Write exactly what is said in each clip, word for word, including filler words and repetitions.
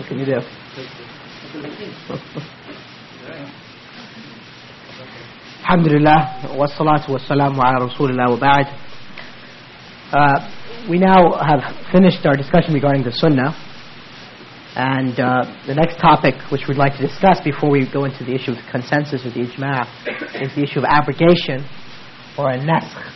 What can you do? Alhamdulillah, wa salatu wa salamu ala rasulillah wa ba'd. Uh, we now have finished our discussion regarding the Sunnah, and uh, the next topic which we'd like to discuss before we go into the issue of the consensus or the ijma' is the issue of abrogation or a nasakh.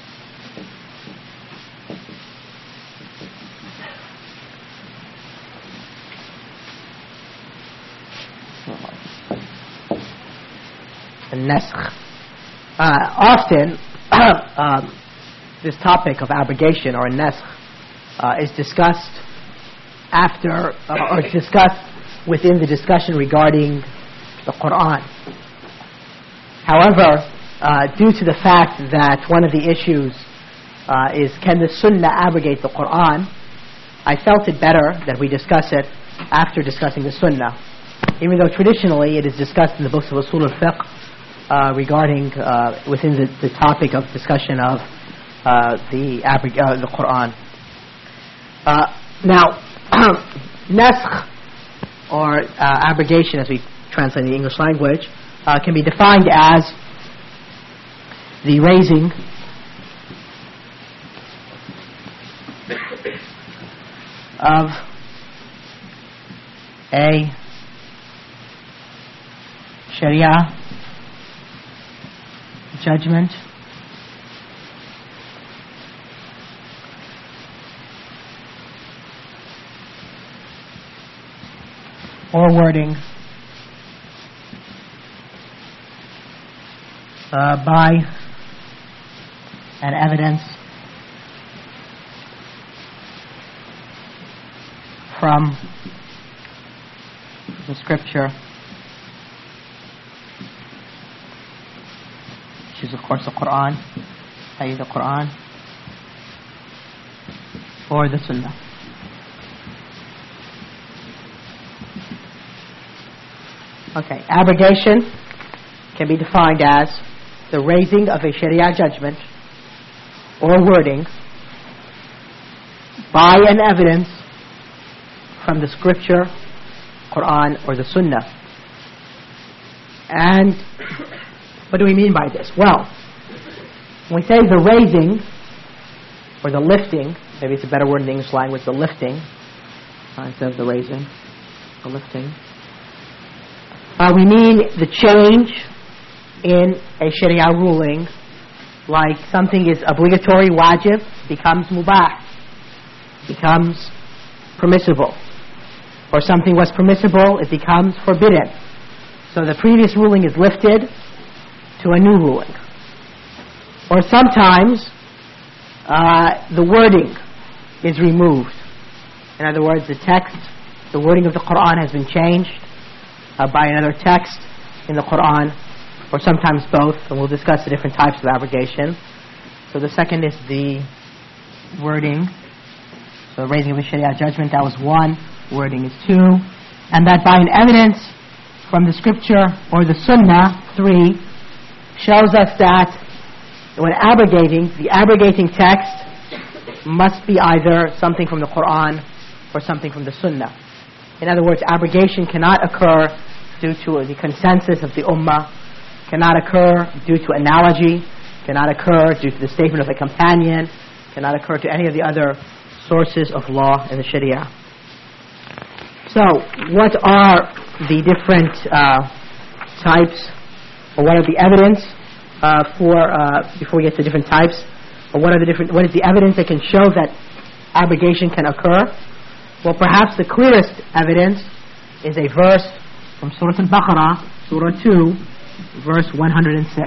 A nasakh. Uh, often, um, this topic of abrogation or a nasakh uh, is discussed after, uh, or discussed within the discussion regarding the Quran. However, uh, due to the fact that one of the issues uh, is can the Sunnah abrogate the Quran, I felt it better that we discuss it after discussing the Sunnah, even though traditionally it is discussed in the books of Usul al-Fiqh uh, regarding uh, within the, the topic of discussion of uh, the abrog- uh, the Quran. Uh, now, nasakh or uh, abrogation, as we translate in the English language, uh, can be defined as the raising of a Sharia judgment or wording uh, by an evidence from the scripture, which is of course the Quran, that is the Quran, or the Sunnah. Okay, abrogation can be defined as the raising of a Sharia judgment or wording by an evidence from the scripture, Quran, or the Sunnah. And what do we mean by this? Well, when we say the raising or the lifting, maybe it's a better word in the English language, the lifting, uh, instead of the raising, the lifting. Uh, we mean the change in a Sharia ruling, like something is obligatory, wajib, becomes mubah, becomes permissible. Or something was permissible, it becomes forbidden. So the previous ruling is lifted to a new ruling. Or sometimes uh, the wording is removed. In other words, the text, the wording of the Quran has been changed Uh, by another text in the Quran, or sometimes both, and we'll discuss the different types of abrogation. So the second is the wording, so raising of a Sharia judgment, that was one, wording is two, and that by an evidence from the scripture or the Sunnah, three, shows us that when abrogating, the abrogating text must be either something from the Quran or something from the Sunnah. In other words, abrogation cannot occur due to the consensus of the Ummah, cannot occur due to analogy, cannot occur due to the statement of a companion, cannot occur to any of the other sources of law in the Sharia. So, what are the different uh, types, or what are the evidence uh, for, uh, before we get to different types, or what are the different, what is the evidence that can show that abrogation can occur? Well, perhaps the clearest evidence is a verse from Surah Al-Baqarah, Surah two, verse one hundred six,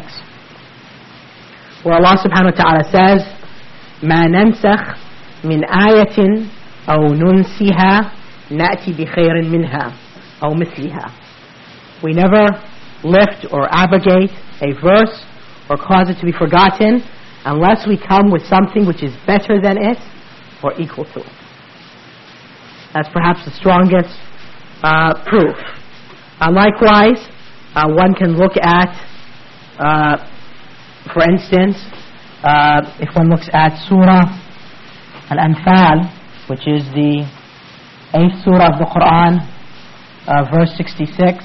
where Allah subhanahu wa ta'ala says, مَا نَنْسَخْ مِنْ آيَةٍ أَوْ نُنْسِهَا نَأْتِ بِخَيْرٍ مِنْهَا أَوْ مِثْلِهَا. We never lift or abrogate a verse or cause it to be forgotten unless we come with something which is better than it or equal to it. That's perhaps the strongest uh, proof. Uh, likewise, uh, one can look at, uh, for instance, uh, if one looks at Surah Al-Anfal, which is the eighth surah of the Quran, uh, verse sixty-six.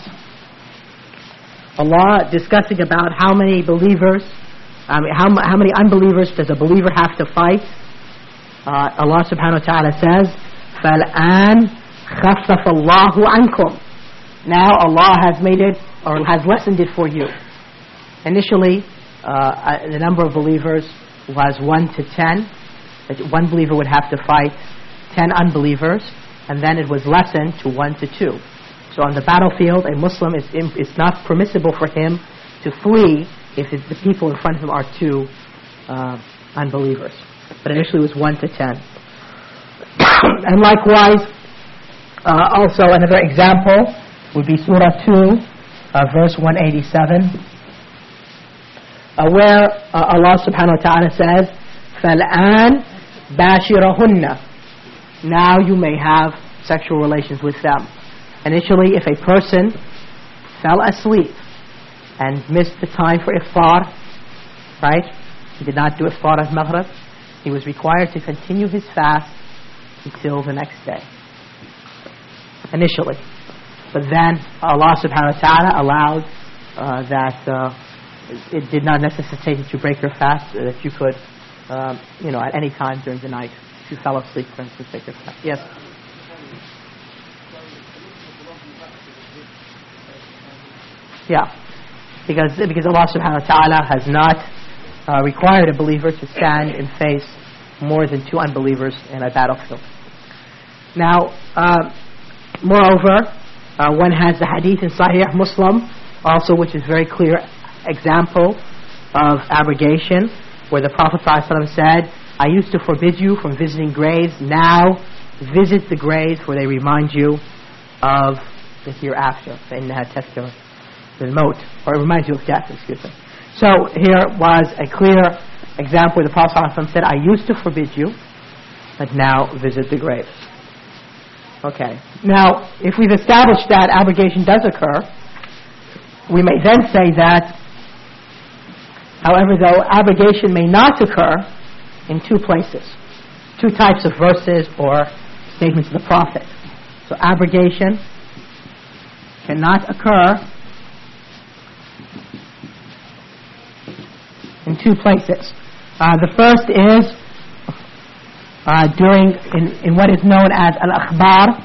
Allah discussing about how many believers, um, how, how many unbelievers does a believer have to fight. Uh, Allah subhanahu wa ta'ala says, فَالْآنْ خَفَّفَ اللَّهُ عَنْكُمْ. Now Allah has made it, or has lessened it for you. Initially, uh, the number of believers was one to ten. One believer would have to fight ten unbelievers, and then it was lessened to one to two. So on the battlefield, a Muslim, is it's not permissible for him to flee if it, the people in front of him are two uh, unbelievers. But initially it was one to ten. And likewise, uh, also another example would be Surah two, uh, verse one eighty-seven, uh, where uh, Allah subhanahu wa ta'ala says, فَالْآنْ بَاشِرَهُنَّ. Now you may have sexual relations with them. Initially, if a person fell asleep and missed the time for iftar, right, he did not do iftar at Maghrib, he was required to continue his fast until the next day. Initially. But then Allah subhanahu wa ta'ala allowed uh, that uh, it did not necessitate that you break your fast, uh, that you could, um, you know, at any time during the night, if you fell asleep, for instance, break your fast. Yes? Yeah. Because, because Allah subhanahu wa ta'ala has not uh, required a believer to stand and face more than two unbelievers in a battlefield. Now, uh, moreover, uh, one has the hadith in Sahih Muslim, also, which is very clear example of abrogation, where the Prophet ﷺ said, I used to forbid you from visiting graves, now visit the graves where they remind you of the hereafter. فَإِنَّهَا تَذْكِرَةٌ بِالْمَوْتِ, or it reminds you of death, excuse me. So here was a clear example where the Prophet ﷺ said, I used to forbid you, but now visit the graves. Okay. Now, if we've established that abrogation does occur, we may then say that, however, though, abrogation may not occur in two places, two types of verses or statements of the Prophet. So abrogation cannot occur in two places. Uh, the first is uh, during in, in what is known as al-akhbar,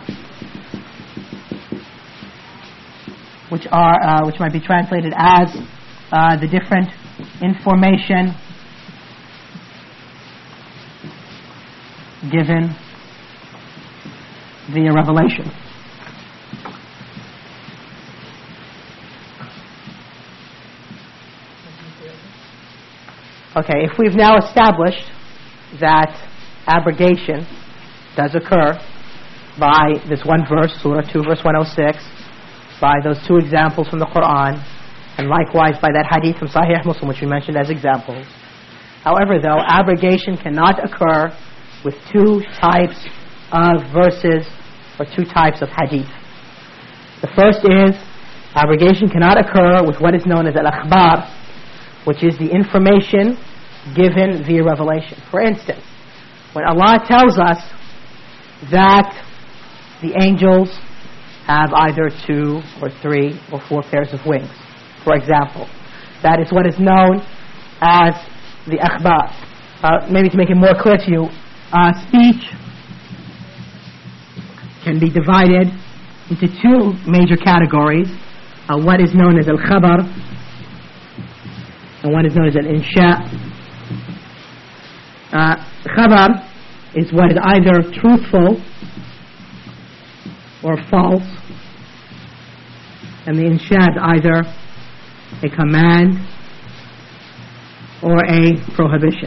which are uh, which might be translated as uh, the different information given via revelation. Okay, if we've now established that abrogation does occur by this one verse, Surah two, verse one oh six, by those two examples from the Quran, and likewise by that hadith from Sahih Muslim, which we mentioned as examples. However, though, abrogation cannot occur with two types of verses or two types of hadith. The first is, abrogation cannot occur with what is known as al-akhbar, which is the information given via revelation. For instance, when Allah tells us that the angels have either two or three or four pairs of wings, for example, that is what is known as the akhbar. Uh, maybe to make it more clear to you, uh, speech can be divided into two major categories. Uh, what is known as al-khabar, and one is known as an insha. Uh, khabar is what is either truthful or false, and the insha is either a command or a prohibition.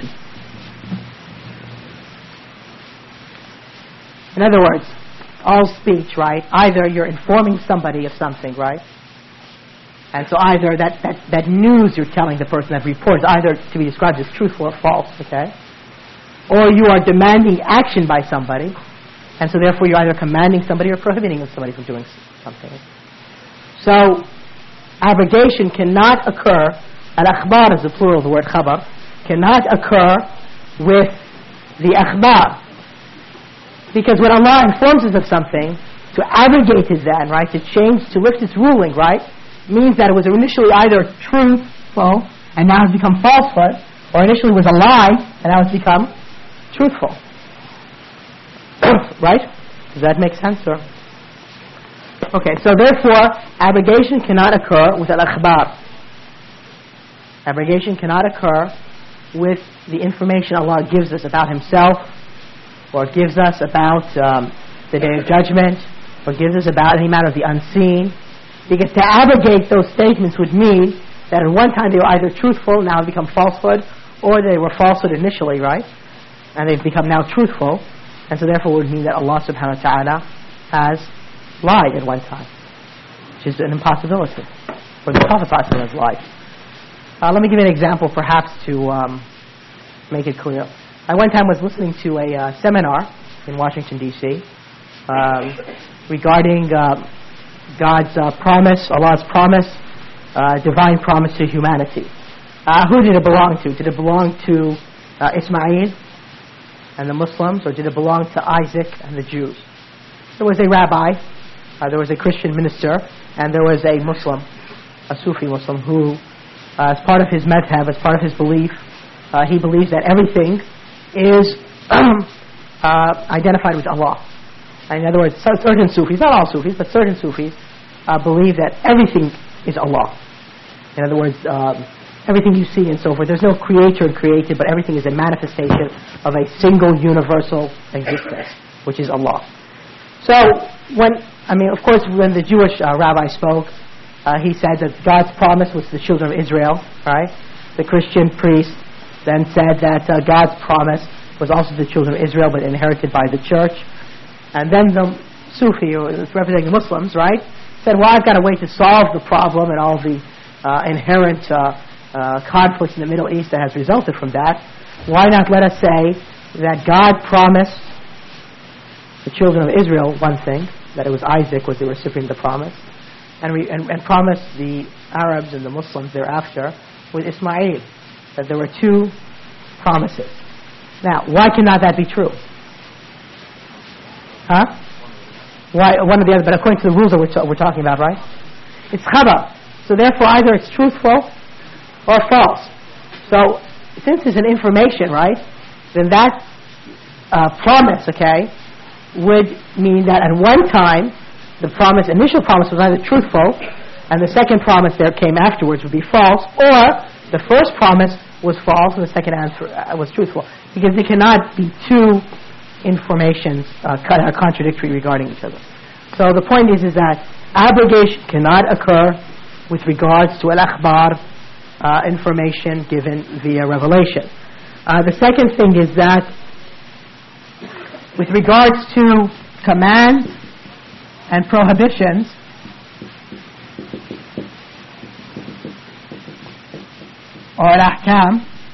In other words, all speech, right? Either you're informing somebody of something, right? And so either that, that, that news you're telling the person, that report, is either to be described as truthful or false, okay? Or you are demanding action by somebody, and so therefore you're either commanding somebody or prohibiting somebody from doing something. So, abrogation cannot occur, al-akhbar is the plural of the word khabar, cannot occur with the akhbar. Because when Allah informs us of something, to abrogate it then, right, to change, to lift its ruling, right, means that it was initially either truthful and now has become falsehood, or initially was a lie and now has become truthful. Right? Does that make sense? Or? Okay, so therefore, abrogation cannot occur with al-akhbar. Abrogation cannot occur with the information Allah gives us about Himself, or gives us about um, the Day of Judgment, or gives us about any matter of the unseen. Because to abrogate those statements would mean that at one time they were either truthful, now have become falsehood, or they were falsehood initially, right? And they've become now truthful. And so therefore it would mean that Allah subhanahu wa ta'ala has lied at one time, which is an impossibility. Or the Prophet has lied. Uh, let me give you an example perhaps to um, make it clear. I one time was listening to a uh, seminar in Washington, D C um, regarding uh, God's uh, promise, Allah's promise, uh, divine promise to humanity. Uh, who did it belong to? Did it belong to uh, Ismail and the Muslims, or did it belong to Isaac and the Jews? There was a rabbi, uh, there was a Christian minister, and there was a Muslim, a Sufi Muslim, who, uh, as part of his madhab, as part of his belief, uh, he believes that everything is uh, identified with Allah. In other words, certain Sufis, not all Sufis, but certain Sufis, uh, believe that everything is Allah. In other words, um, everything you see and so forth, there's no creator and created, but everything is a manifestation of a single universal existence, which is Allah. So, when, I mean, of course, when the Jewish uh, rabbi spoke, uh, he said that God's promise was the children of Israel, right? The Christian priest then said that uh, God's promise was also the children of Israel, but inherited by the church. And then the Sufi, who is representing the Muslims, right, said, well, I've got a way to solve the problem and all the uh, inherent uh, Uh, conflicts in the Middle East that has resulted from that. Why not let us say that God promised the children of Israel one thing, that it was Isaac was the recipient of the promise, and, we, and, and promised the Arabs and the Muslims thereafter with Ismail, that there were two promises. Now, why cannot that be true? Huh? Why, one or the other, but according to the rules that we're, ta- we're talking about, right? It's khabar. So therefore either it's truthful or false. So, since it's an information, right, then that uh, promise, okay, would mean that at one time, the promise, initial promise was either truthful, and the second promise that came afterwards would be false, or the first promise was false and the second answer uh, was truthful. Because there cannot be two informations uh, contradictory regarding each other. So the point is, is that abrogation cannot occur with regards to al-akhbar, Uh, information given via revelation. Uh, the second thing is that with regards to commands and prohibitions, or al-ahkam,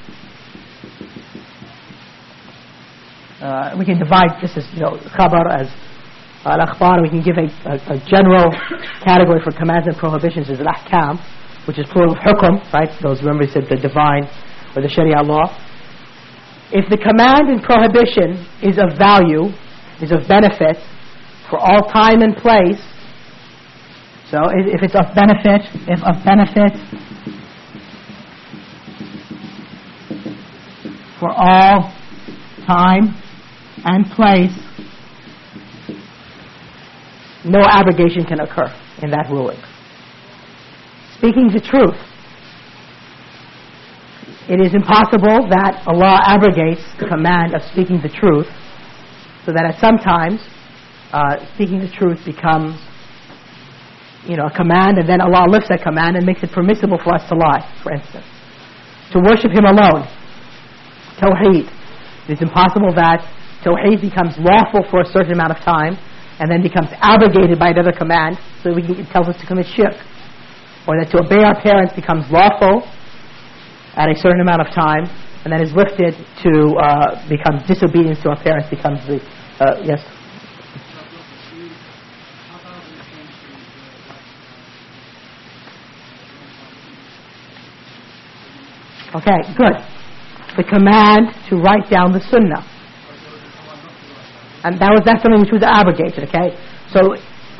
uh, we can divide this as, you know, khabar as al-akhbar. We can give a, a, a general category for commands and prohibitions as al-ahkam, which is plural of hukum, right? Those, remember, we said the divine or the Sharia law. If the command and prohibition is of value, is of benefit for all time and place, so if it's of benefit, if of benefit for all time and place, no abrogation can occur in that ruling. Speaking the truth. It is impossible that Allah abrogates the command of speaking the truth, so that at some times uh, speaking the truth becomes, you know, a command, and then Allah lifts that command and makes it permissible for us to lie, for instance. To worship Him alone. Tawheed. It is impossible that Tawheed becomes lawful for a certain amount of time and then becomes abrogated by another command, so we can, it tells us to commit shirk. Or that to obey our parents becomes lawful at a certain amount of time, and then is lifted to uh, become disobedience to our parents becomes the uh, yes. Okay, good. The command to write down the sunnah, and that was that's something which was abrogated. Okay, so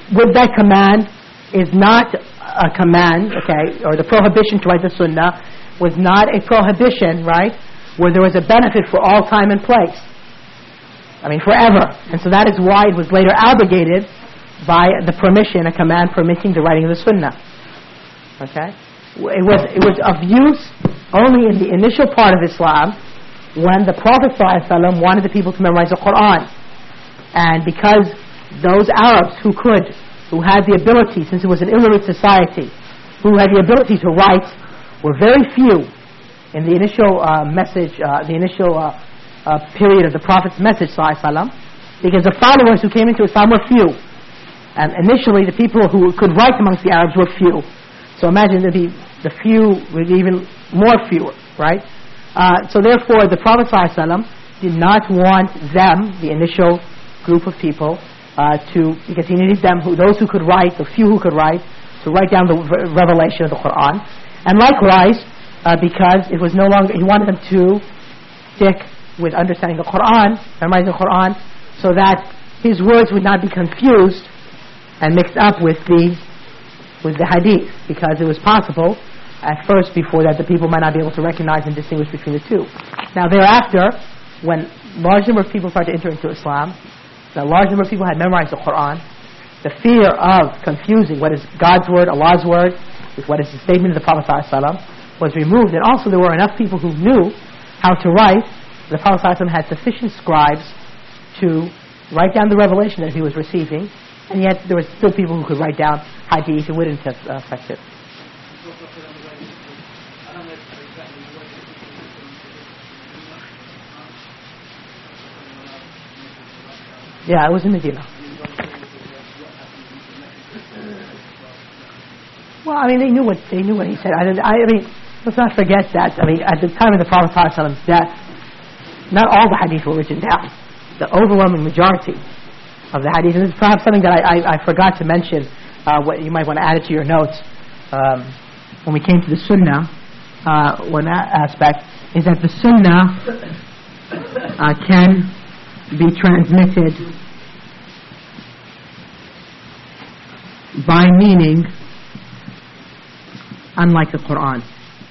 with that command is not a command, okay, or the prohibition to write the sunnah was not a prohibition, right, where there was a benefit for all time and place. I mean, forever. And so that is why it was later abrogated by the permission, a command permitting the writing of the sunnah. Okay? It was, it was of use only in the initial part of Islam when the Prophet ﷺ wanted the people to memorize the Quran. And because those Arabs who could, who had the ability, since it was an illiterate society, who had the ability to write, were very few in the initial uh, message, uh, the initial uh, uh, period of the Prophet's message, ﷺ, because the followers who came into Islam were few. And initially the people who could write amongst the Arabs were few. So imagine that the, the few were even more fewer, right? Uh, so therefore the Prophet ﷺ did not want them, the initial group of people, Uh, to because he needed them, who, those who could write, the few who could write, to write down the re- revelation of the Quran. And likewise, uh, because it was no longer, he wanted them to stick with understanding the Quran, memorizing the Quran, so that his words would not be confused and mixed up with the with the Hadith, because it was possible at first before that the people might not be able to recognize and distinguish between the two. Now thereafter, when large number of people started to enter into Islam, the large number of people had memorized the Quran, the fear of confusing what is God's word, Allah's word, with what is the statement of the Prophet ﷺ was removed. And also there were enough people who knew how to write. The Prophet ﷺ had sufficient scribes to write down the revelation that he was receiving, and yet there were still people who could write down hadith and wouldn't have uh, affected. Yeah, it was in Medina. Well, I mean, they knew what they knew what he said. I, I mean, let's not forget that. I mean, at the time of the Prophet ﷺ's death, not all the hadith were written down. The overwhelming majority of the hadith, and this is perhaps something that I, I, I forgot to mention. Uh, what you might want to add it to your notes um, when we came to the Sunnah. Uh, one aspect is that the Sunnah uh, can be transmitted by meaning, unlike the Quran.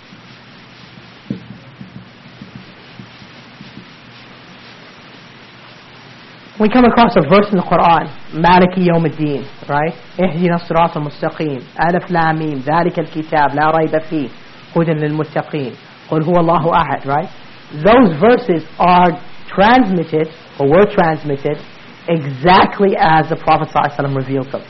We come across a verse in the Quran, Maliki Yawm ad-Din, right? Ihdina as-sirata al-mustaqim, Alif Lam Mim, Dhalika al-kitab, La rayba fi, Hudan lil-muttaqin, Qul huwa Allahu ahad, right? Those verses are transmitted, or were transmitted, exactly as the Prophet ﷺ revealed them.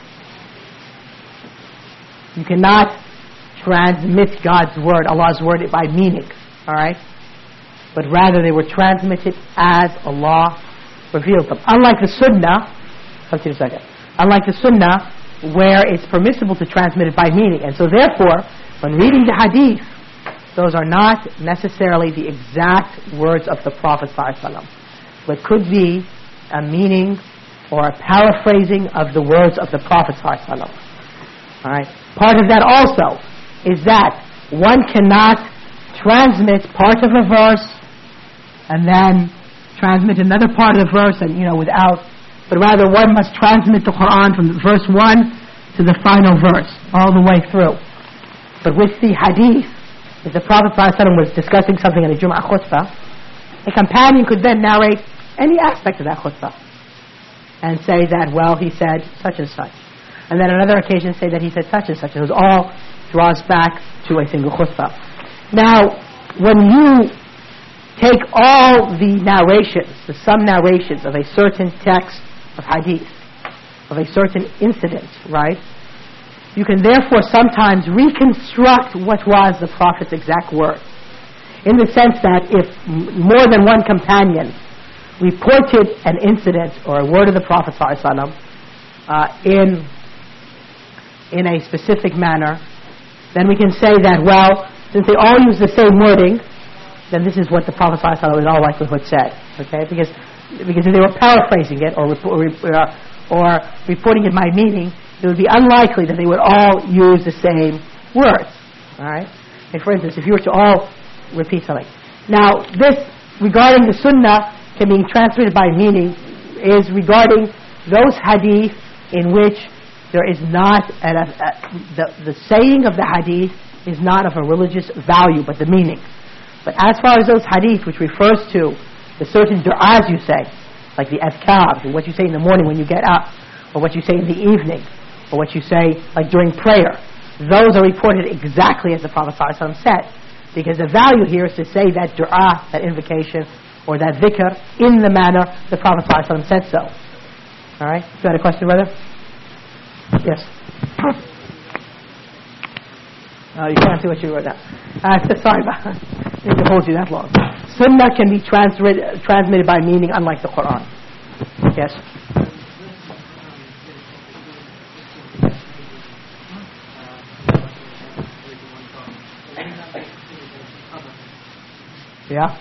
You cannot transmit God's word, Allah's word, by meaning, alright? But rather they were transmitted as Allah revealed them. Unlike the Sunnah, come to a second, unlike the Sunnah, where it's permissible to transmit it by meaning. And so therefore, when reading the Hadith, those are not necessarily the exact words of the Prophet ﷺ, but could be a meaning or a paraphrasing of the words of the Prophet ﷺ. All right. Part of that also is that one cannot transmit part of a verse and then transmit another part of the verse, and you know, without, but rather one must transmit the Quran from verse one to the final verse, all the way through. But with the Hadith, if the Prophet ﷺ was discussing something in a Jum'ah khutbah, a companion could then narrate any aspect of that khutbah and say that, well, he said such and such. And then on another occasion say that he said such and such. It was all draws back to a single khutbah. Now, when you take all the narrations, the some narrations of a certain text of hadith, of a certain incident, right? You can therefore sometimes reconstruct what was the Prophet's exact word. In the sense that if more than one companion reported an incident or a word of the Prophet ﷺ uh, in, in a specific manner, then we can say that, well, since they all use the same wording, then this is what the Prophet ﷺ in all likelihood said. Okay? Because, because if they were paraphrasing it or, or, or reporting it by meaning, it would be unlikely that they would all use the same words. All right? And for instance, if you were to all repeat something. Now, this, regarding the Sunnah can being transmitted by meaning, is regarding those hadith in which there is not, a, a, the, the saying of the hadith is not of a religious value, but the meaning. But as far as those hadith which refers to the certain du'as you say, like the adhkar, what you say in the morning when you get up, or what you say in the evening, or what you say like during prayer, those are reported exactly as the Prophet ﷺ said. Because the value here is to say that du'a, that invocation, or that dhikr, in the manner the Prophet ﷺ said so. Alright? You had a question, brother? Yes. Oh, you can't see what you wrote down. Uh, sorry, I didn't to hold you that long. Sunnah can be transmitted, transmitted by meaning, unlike the Quran. Yes. Yeah.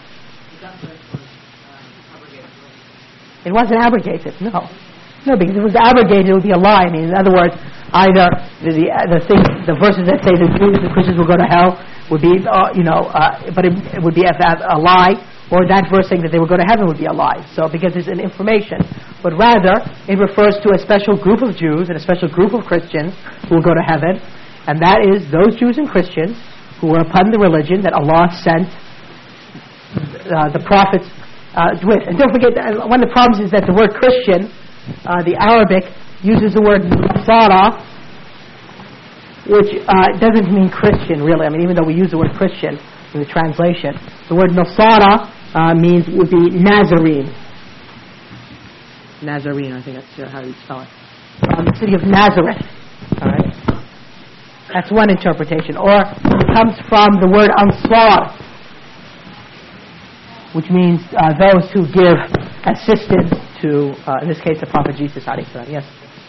It wasn't abrogated, no. No, because if it was abrogated, it would be a lie. I mean, in other words, either the the, the things, the verses that say the Jews and Christians will go to hell would be, uh, you know, uh, but it, it would be a, a lie, or that verse saying that they will go to heaven would be a lie. So, because it's an information, but rather it refers to a special group of Jews and a special group of Christians who will go to heaven, and that is those Jews and Christians who were upon the religion that Allah sent uh, the prophets uh, with. And don't forget, that one of the problems is that the word Christian, uh, the Arabic, uses the word Nasara, which uh, doesn't mean Christian, really. I mean, even though we use the word Christian in the translation, the word Nasara uh, means, would be Nazarene. Nazarene, I think that's uh, how you spell it. From the city of Nazareth. All right? That's one interpretation. Or it comes from the word Ansar, which means uh, those who give assistance to, uh, in this case, the Prophet Jesus alayhi salam. Yes?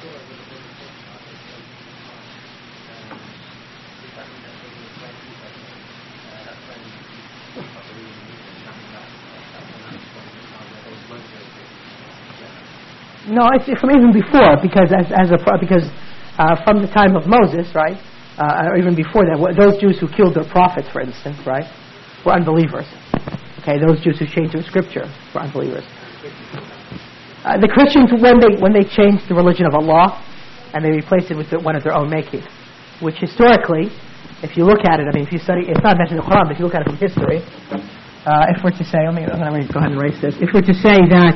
No, it's from even before, because as, as a because uh, from the time of Moses, right, uh, or even before that, those Jews who killed their prophets, for instance, right, were unbelievers. Okay, those Jews who changed the scripture were unbelievers. Uh, the Christians, when they when they changed the religion of Allah and they replaced it with the, one of their own making, which historically, if you look at it, I mean, if you study, it's not mentioned in the Quran, but if you look at it from history, uh, if we're to say, let me, I'm going to go ahead and erase this. If we're to say that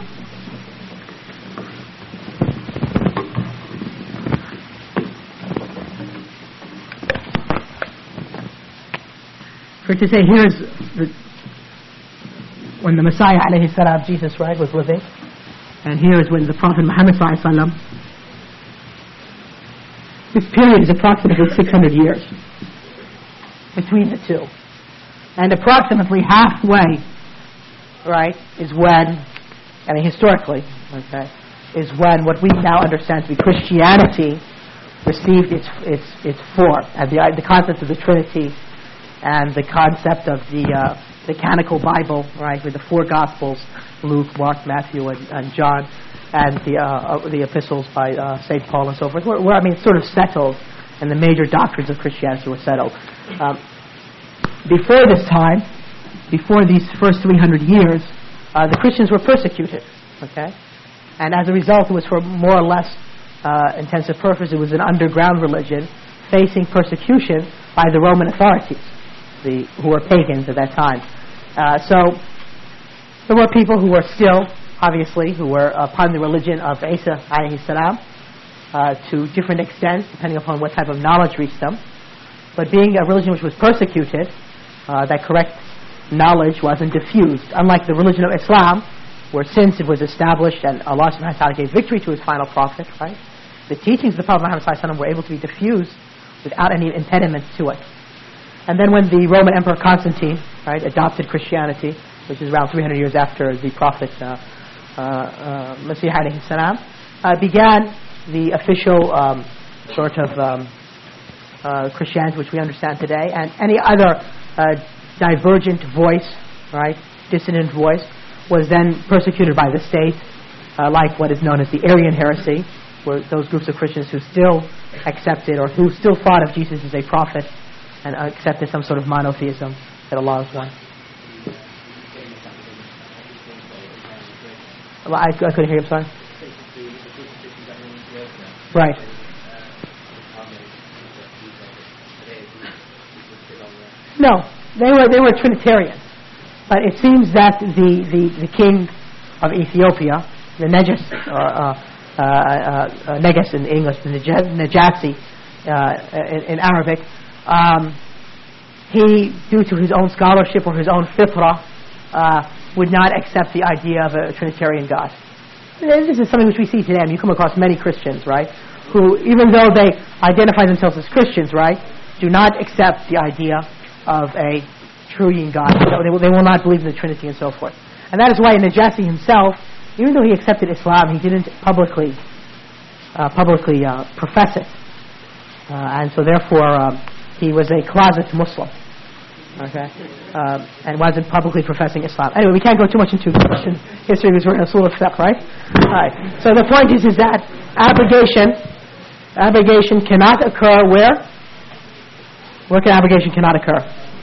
for to say here's the, when the Messiah alayhi salam, Jesus, right, was living, and here is when the Prophet Muhammad sallallahu alaihi wasallam. This period is approximately six hundred years between the two, and approximately halfway, right, is when, I mean historically, okay, is when what we now understand to be Christianity received its its its form, and the the concept of the Trinity, and the concept of the uh, the canonical Bible, right, with the four Gospels, Luke, Mark, Matthew, and, and John, and the uh, uh, the epistles by uh, Saint Paul and so forth, were, were, I mean, sort of settled, and the major doctrines of Christianity were settled. Um, before this time, before these first three hundred years, uh, the Christians were persecuted, okay? And as a result, it was for more or less uh, intensive purpose. It was an underground religion facing persecution by the Roman authorities, the, who were pagans at that time. Uh, so there were people who were still, obviously, who were upon the religion of Isa alayhi salam uh, to different extents, depending upon what type of knowledge reached them. But being a religion which was persecuted, uh, that correct knowledge wasn't diffused. Unlike the religion of Islam, where since it was established and Allah subhanahu wa ta'ala gave victory to his final prophet, right, the teachings of the Prophet Muhammad sallallahu alaihi wasallam were able to be diffused without any impediment to it. And then when the Roman Emperor Constantine, right, adopted Christianity, which is around three hundred years after the Prophet uh, uh, uh, Masih alayhi salam, uh, began the official um, sort of um, uh, Christianity which we understand today, and any other uh, divergent voice, right, dissident voice, was then persecuted by the state, uh, like what is known as the Arian heresy, where those groups of Christians who still accepted or who still thought of Jesus as a prophet and accepted some sort of monotheism that Allah is one. Well, I, I couldn't hear you, I'm sorry. Right. No, they were they were Trinitarians. But it seems that the, the, the king of Ethiopia, the Negus, uh, uh, uh, uh, Negus in English, the Najasi uh, in, in Arabic, um, he, due to his own scholarship or his own fitra, uh, would not accept the idea of a Trinitarian God. This is something which we see today. I mean, you come across many Christians, right, who, even though they identify themselves as Christians, right, do not accept the idea of a triune God. They will, they will not believe in the Trinity and so forth. And that is why Najasi himself, even though he accepted Islam, he didn't publicly uh, publicly uh, profess it. Uh, and so therefore, um, he was a closet Muslim. Okay? Um, and wasn't publicly professing Islam. Anyway, we can't go too much into Christian history because we're in a Usul al-Fiqh, right? Alright. So the point is, is that abrogation, abrogation cannot occur where? Where can abrogation cannot occur?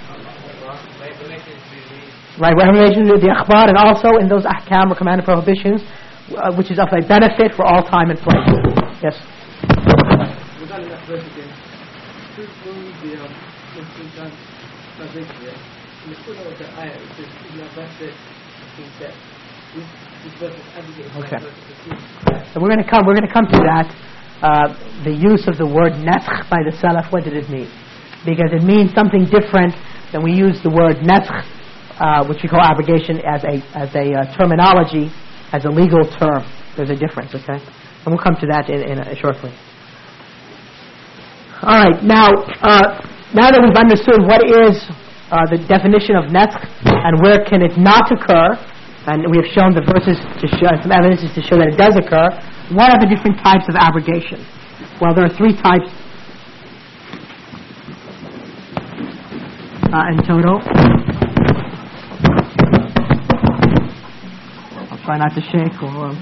Right, revelation of the akhbar, and also in those ahkam or command and prohibitions, uh, which is of a benefit for all time and place. Yes? Regarding that verse again, through the um, translation here, in the footnote of the ayah, it says, Ibn Abbas said, that this, this verse is abrogated. Okay. So we're going to come, we're going to come to that, uh, the use of the word naskh by the Salaf. What did it mean? Because it means something different than we use the word naskh, Uh, which we call abrogation, as a as a uh, terminology, as a legal term. There's a difference, okay? And we'll come to that in, in a, shortly. All right, now uh, now that we've understood what is uh, the definition of naskh and where can it not occur, and we have shown the verses to show some evidences to show that it does occur. What are the different types of abrogation? Well, there are three types uh, in total. Try not to shake. Or, um,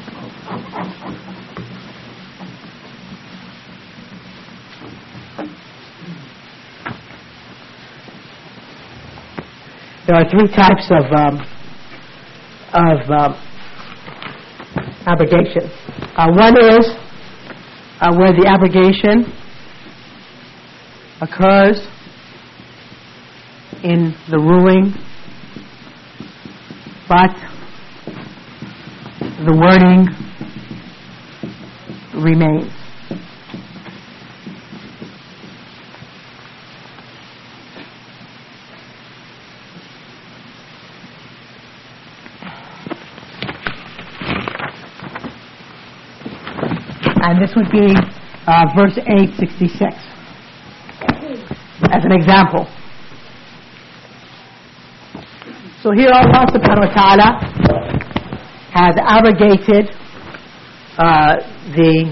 there are three types of um, of um, abrogation. Uh, one is uh, where the abrogation occurs in the ruling, but the wording remains. And this would be uh, verse eight sixty-six as an example. So here Allah subhanahu wa ta'ala has abrogated uh, the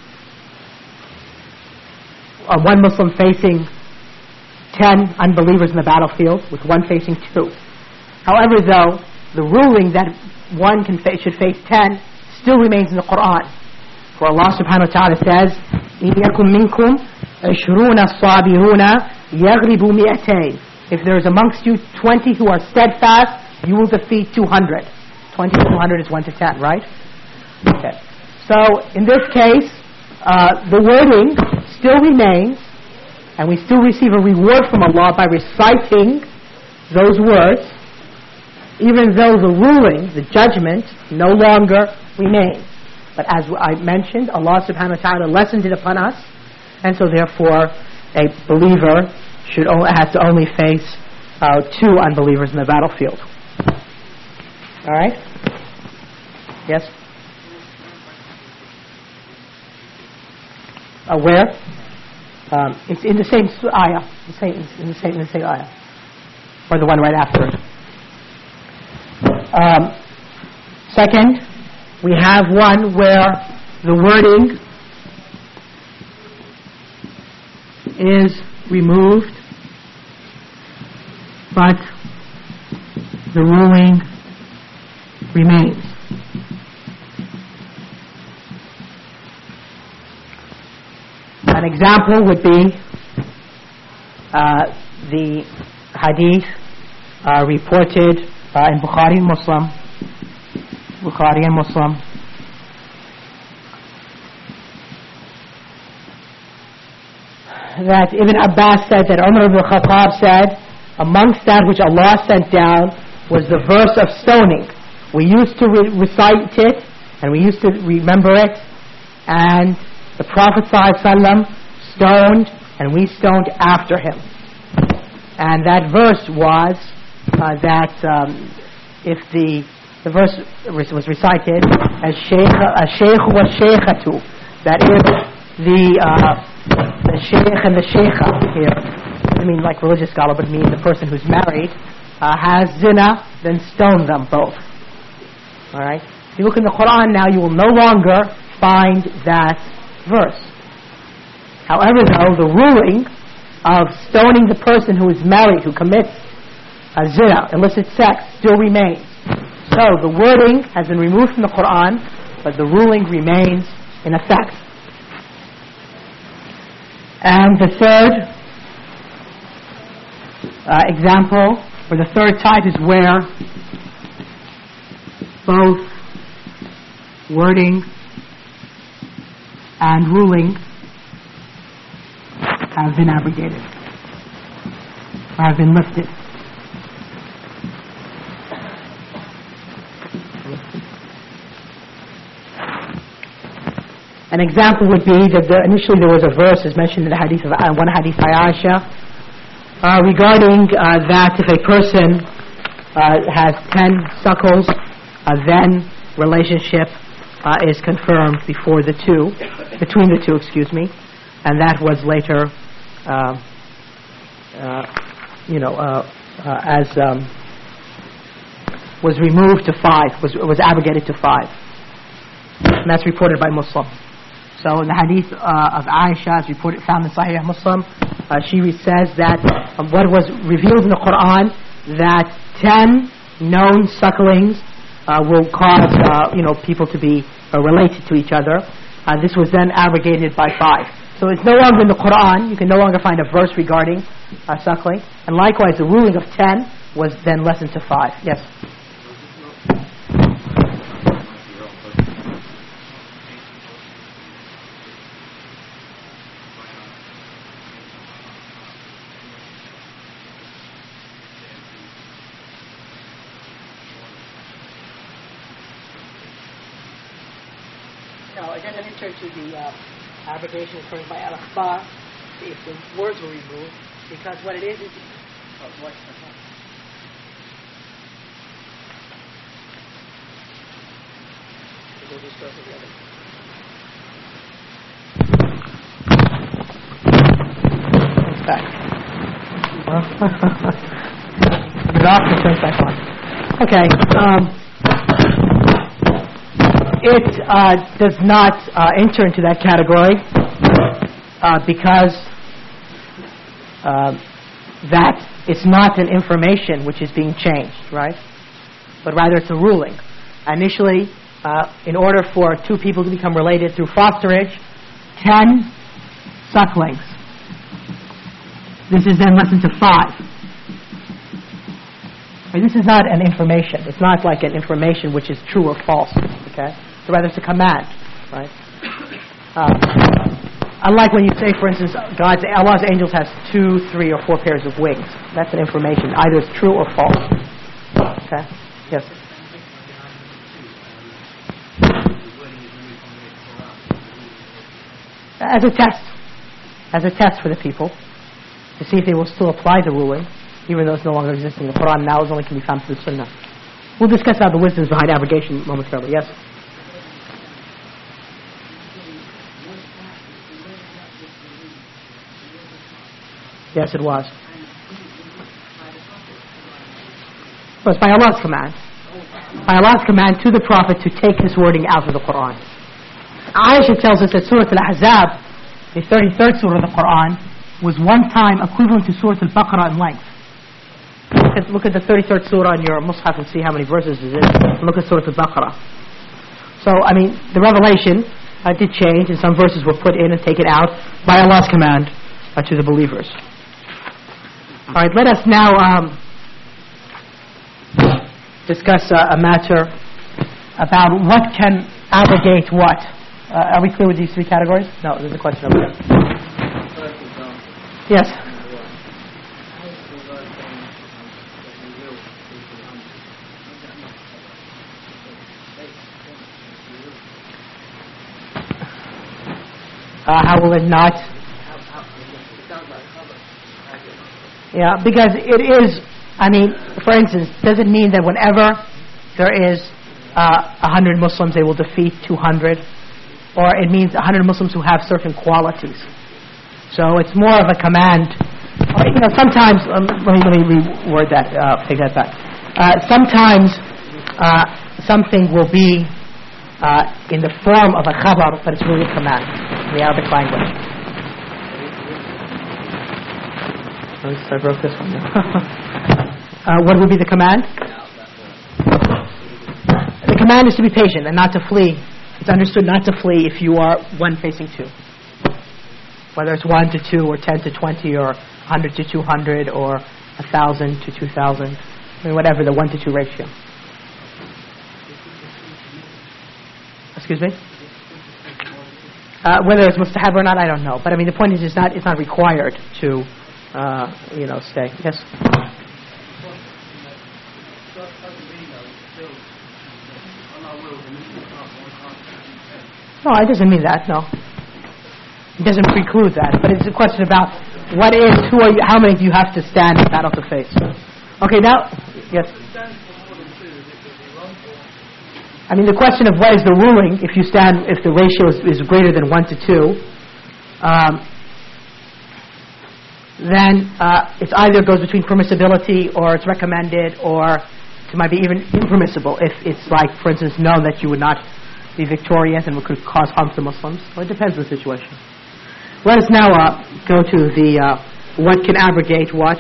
uh, one Muslim facing ten unbelievers in the battlefield, with one facing two. However, though, the ruling that one can fa- should face ten still remains in the Quran. For Allah subhanahu wa ta'ala says, إِنْ يَكُمْ مِنْكُمْ عِشْرُونَ الصَّابِرُونَ يَغْرِبُوا مِئَتَيْنِ. If there is amongst you twenty who are steadfast, you will defeat two hundred. twenty to two hundred is one to ten, right? Okay. So, in this case, uh, the wording still remains, and we still receive a reward from Allah by reciting those words, even though the ruling, the judgment, no longer remains. But as I mentioned, Allah subhanahu wa ta'ala lessened it upon us, and so therefore a believer should only, has to only face uh, two unbelievers in the battlefield. Alright? Yes? Uh, where? Um, it's in the same ayah. The same, in the same, in the same ayah. Or the one right after it. Um, second, we have one where the wording is removed, but the ruling remains. An example would be uh, the hadith uh, reported uh, in Bukhari and Muslim, Bukhari and Muslim, that Ibn Abbas said that Umar ibn Khattab said amongst that which Allah sent down was the verse of stoning. We used to re- recite it, and we used to remember it, and the Prophet ﷺ stoned, and we stoned after him. And that verse was uh, that um, if the the verse was recited as Shaykh as wa Shaykhatu, that if the uh, the Shaykh and the Shaykha here, I mean like religious scholar, but mean the person who's married, uh, has zina, then stone them both. All right. If you look in the Quran now, you will no longer find that verse. However, though, the ruling of stoning the person who is married, who commits a zina, illicit sex, still remains. So the wording has been removed from the Quran, but the ruling remains in effect. And the third uh, example, or the third type, is where both wording and ruling have been abrogated, or have been lifted. An example would be that the, initially there was a verse, as mentioned in the hadith of uh, one hadith by Aisha, uh, regarding uh, that if a person uh, has ten suckles, uh, then relationship uh, is confirmed before the two, between the two, excuse me, and that was later, uh, uh, you know, uh, uh, as um, was removed to five, was was abrogated to five, and that's reported by Muslim. So in the hadith uh, of Aisha, as reported, found in Sahih Muslim, uh, she says that um, what was revealed in the Quran, that ten known sucklings uh, will cause uh, you know people to be uh, related to each other. Uh, this was then abrogated by five. So it's no longer in the Quran. You can no longer find a verse regarding uh, suckling. And likewise, the ruling of ten was then lessened to five. Yes. No, again, let me turn to the uh, abrogation occurring by al-akhbar, if the words were removed, because what it is is... Oh, what's the We'll just go to the other. It's back. Get off and turn back on. Okay. Um, it uh, does not uh, enter into that category uh, because uh, that it's not an information which is being changed, right? But rather it's a ruling. Initially, Uh, in order for two people to become related through fosterage, ten sucklings. This is then lessened to five. And this is not an information. It's not like an information which is true or false. Okay, so rather it's a command, right? Um, unlike when you say, for instance, God's Allah's angels has two, three, or four pairs of wings. That's an information. Either it's true or false. Okay. Yes. As a test, as a test for the people, to see if they will still apply the ruling, even though it's no longer existing. The Quran now is only can be found through the Sunnah. We'll discuss now the wisdoms behind abrogation momentarily. Yes? Yes, it was. Well, it's by Allah's command. By Allah's command to the Prophet to take his wording out of the Quran. Aisha tells us that Surah Al-Ahzab, the thirty-third surah of the Quran, was one time equivalent to Surah Al-Baqarah in length. Look at, look at the thirty-third surah on your Mus'haf and see how many verses it is. Look at Surah Al-Baqarah. So, I mean, the revelation uh, did change, and some verses were put in and taken out by Allah's command uh, to the believers. All right, let us now um, discuss uh, a matter about what can abrogate what. Uh, are we clear with these three categories? No, there's a question over there. Yes. Uh, how will it not? Yeah, because it is, I mean, for instance, does it mean that whenever there is uh, one hundred Muslims, they will defeat two hundred? Or it means one hundred Muslims who have certain qualities. So it's more of a command. Or, you know, sometimes, um, let me let me reword that, uh, take that back. Uh, sometimes uh, something will be uh, in the form of a khabar, but it's really a command in the Arabic language. I broke this one. uh, what would be the command? The command is to be patient and not to flee. It's understood not to flee if you are one facing two. Whether it's one to two or ten to twenty or one hundred to two hundred or one thousand to two thousand. I mean, whatever the one to two ratio. Excuse me? Uh, whether it's mustahab or not, I don't know. But I mean, the point is, it's not, it's not required to, uh, you know, stay. Yes? No, it doesn't mean that, no. It doesn't preclude that. But it's a question about what is, who are you, how many do you have to stand and battle to face? Okay, now, yes? I mean, the question of what is the ruling, if you stand, if the ratio is, is greater than one to two, um, then uh, it's either goes between permissibility or it's recommended, or it might be even impermissible if it's like, for instance, known that you would not be victorious and could cause harm to Muslims. Well, it depends on the situation. Let us now uh, go to the uh, what can abrogate what.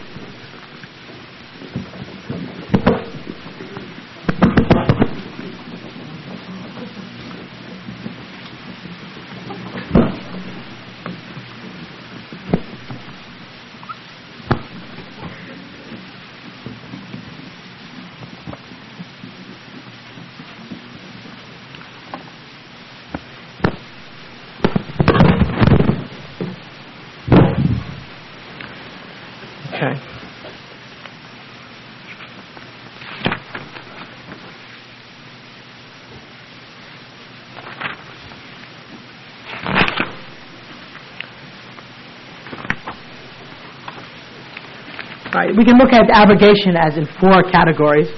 Right, we can look at abrogation as in four categories.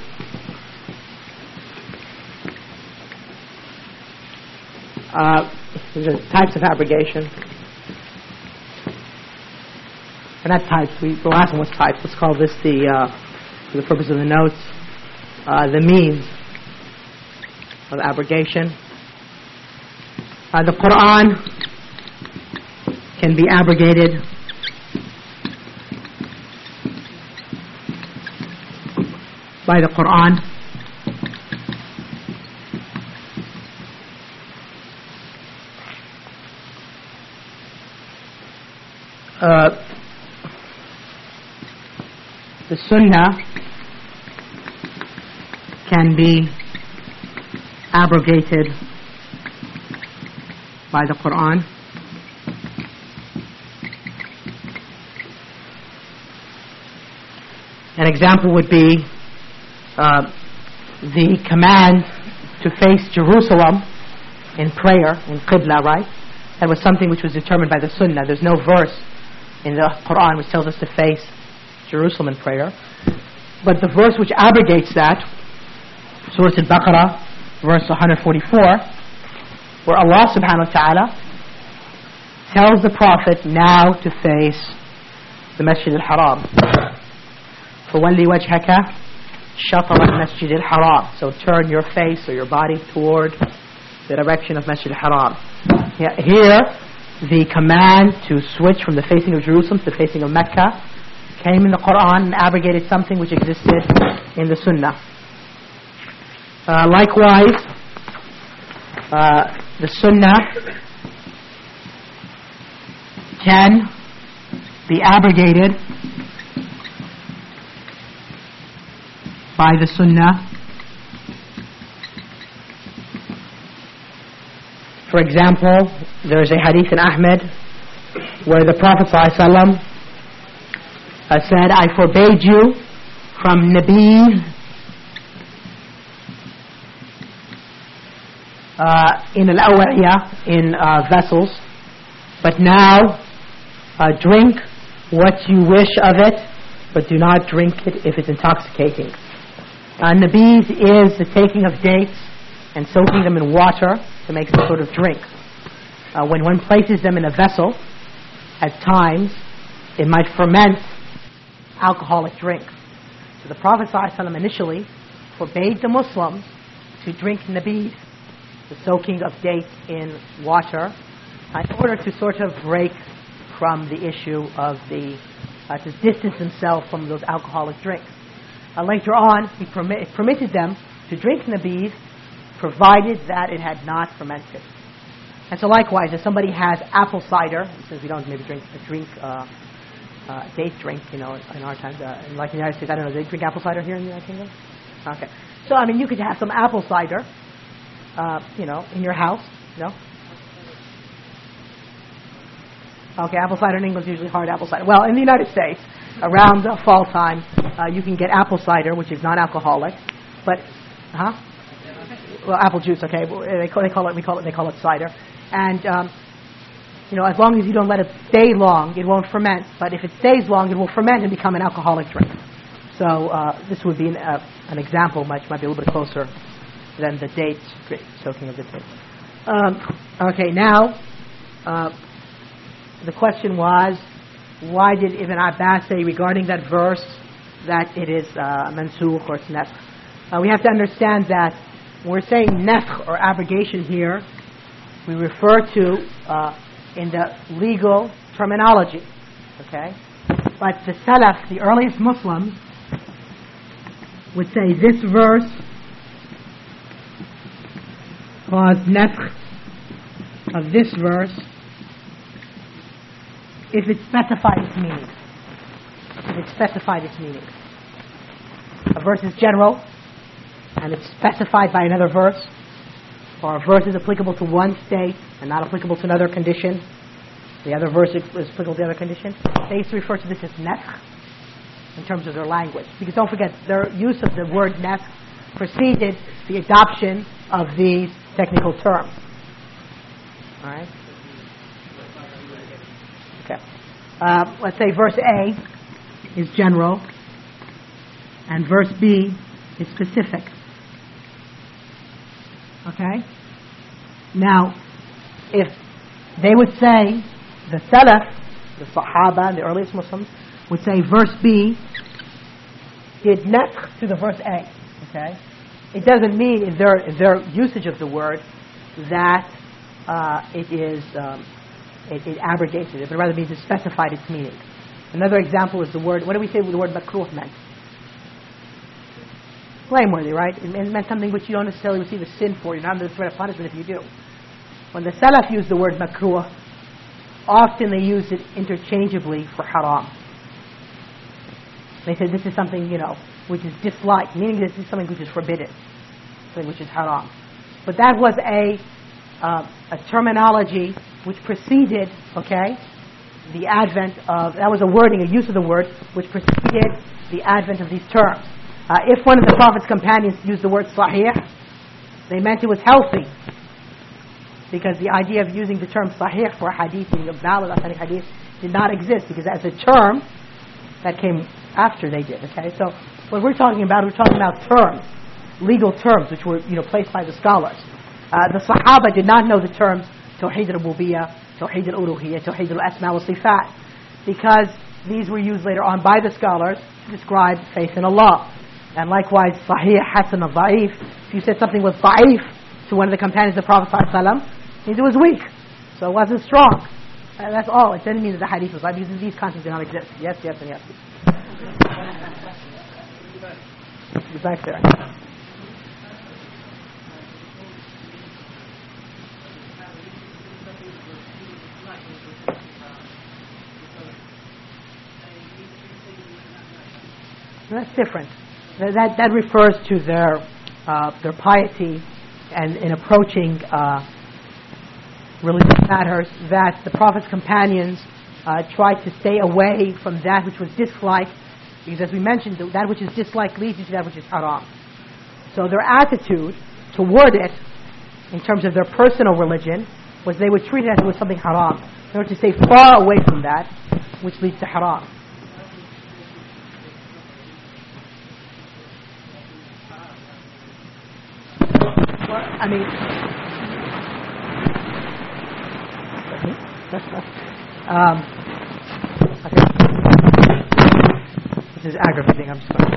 Uh, these are types of abrogation. And not types. We, the last one was types. Let's call this the, uh, for the purpose of the notes, uh, the means of abrogation. Uh, the Quran can be abrogated by the Quran. Uh, the Sunnah can be abrogated by the Quran. An example would be Uh, the command to face Jerusalem in prayer, in Qibla, right? That was something which was determined by the Sunnah. There's no verse in the Quran which tells us to face Jerusalem in prayer. But the verse which abrogates that, Surah Al-Baqarah, verse one forty-four, where Allah subhanahu wa ta'ala tells the Prophet now to face the Masjid al-Haram. فَوَلِّ وَجْهَكَ شَطَرَ الْمَسْجِدِ الْحَرَامِ. So turn your face or your body toward the direction of Masjid al-Haram. Here, the command to switch from the facing of Jerusalem to the facing of Mecca came in the Quran and abrogated something which existed in the Sunnah. Uh, likewise, uh, the Sunnah can be abrogated by the Sunnah. For example, there is a hadith in Ahmed where the Prophet ﷺ uh, said, I forbade you from nabiz uh, in al-awiyah, in uh, vessels, But now, uh, drink what you wish of it, but do not drink it if it's intoxicating. Uh, nabiz is the taking of dates and soaking them in water to make some sort of drink. Uh, when one places them in a vessel, at times, it might ferment alcoholic drink. So the Prophet ﷺ initially forbade the Muslims to drink nabiz, the soaking of dates in water, in order to sort of break from the issue of the, uh, to distance himself from those alcoholic drinks. Uh, later on, he permi- permitted them to drink nabiz, provided that it had not fermented. And so likewise, if somebody has apple cider, since we don't maybe drink a drink, uh, uh, date drink, you know, in our times, uh, like in the United States, I don't know, do they drink apple cider here in the United Kingdom? Okay. So, I mean, you could have some apple cider, uh, you know, in your house, you know. Okay, apple cider in England is usually hard apple cider. Well, in the United States, around uh, fall time, uh, you can get apple cider, which is non-alcoholic, but, huh? Well, apple juice, okay. They call, they call it, we call it, they call it cider. And, um, you know, as long as you don't let it stay long, it won't ferment. But if it stays long, it will ferment and become an alcoholic drink. So uh, this would be an, uh, an example, which might be a little bit closer than the date, soaking of the date. Um, okay, now, uh, the question was, why did Ibn Abbas say regarding that verse that it is uh, mansukh or it's nafkh? Uh, we have to understand that when we're saying nafkh or abrogation here, we refer to uh, in the legal terminology, okay? But the Salaf, the earliest Muslims, would say this verse caused nafkh of this verse if it specified its meaning. If it specified its meaning. A verse is general, and it's specified by another verse, or a verse is applicable to one state and not applicable to another condition, the other verse is applicable to the other condition, they used to refer to this as nafkh in terms of their language. Because don't forget, their use of the word nafkh preceded the adoption of these technical terms. Alright? Okay. Uh, let's say verse A is general and verse B is specific. Okay? Now, if they would say, the Salaf, the Sahaba, the earliest Muslims, would say verse B did nafkh to the verse A. Okay? It doesn't mean in their, in their usage of the word that uh, it is um, it, it abrogated it, but rather means it specified its meaning. Another example is the word, what do we say the word makruh meant? Blameworthy, right? It meant something which you don't necessarily receive a sin for. You're not under the threat of punishment if you do. When the Salaf use the word makruh, often they use it interchangeably for haram. They say this is something, you know, which is disliked, meaning this is something which is forbidden, something which is haram. But that was a uh, a terminology which preceded, okay, the advent of, that was a wording, a use of the word, which preceded the advent of these terms. Uh, if one of the Prophet's companions used the word sahih, they meant it was healthy. Because the idea of using the term sahih for a hadith, being a valid, authentic hadith, did not exist. Because as a term, that came after they did, okay? So what we're talking about, we're talking about terms, legal terms, which were, you know, placed by the scholars. Uh, the Sahaba did not know the terms Tawheed al-Rububiyyah, Tawheed al-Uluhiyyah, Tawheed al-Asma wa Sifat, because these were used later on by the scholars to describe faith in Allah. And likewise, Sahih, Hasan, or Da'if. If you said something was Da'if to one of the companions of the Prophet ﷺ, means it was weak, so it wasn't strong. Uh, that's all. It didn't mean that the hadith was right, because these concepts do not exist. Yes, yes, and yes. You're back there. That's different. That that refers to their uh, their piety and in approaching uh, religious matters, that the Prophet's companions uh, tried to stay away from that which was disliked, because as we mentioned, that which is disliked leads you to that which is haram. So their attitude toward it, in terms of their personal religion, was they would treat it as it was something haram. in order to stay far away from that, which leads to haram. Well, I mean, um, okay. This is aggravating. I'm sorry.